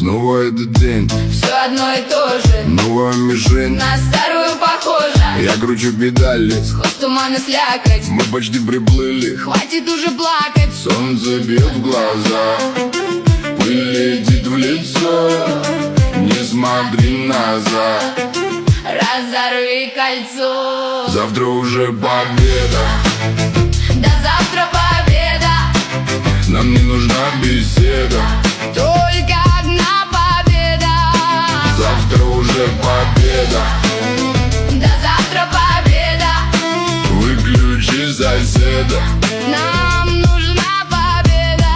Снова этот день, все одно и то же, новая мишень, на старую похожа. я кручу педали, Сквозь туман и слякоть, мы почти приплыли. хватит уже плакать. Солнце бьет в глаза, пыль летит в лицо, не смотри назад. Разорви кольцо. Завтра уже победа, До завтра победа, нам не нужна беседа. только одна победа. Завтра уже победа, До завтра победа, выключи соседа. нам нужна победа.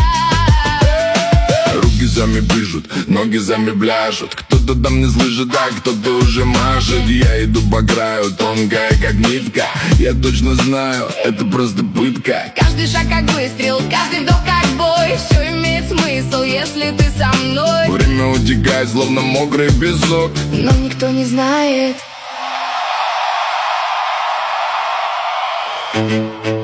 Руки сами пишут, ноги сами пляшут. Кто-то там не слышит, а кто-то уже машет. Я иду по краю, тонкая как нитка. Я точно знаю, это просто пытка. Каждый шаг как выстрел, каждый вдох как бой. Все имеет смысл, если ты со мной. Время утекает, словно мокрый песок. Но никто не знает.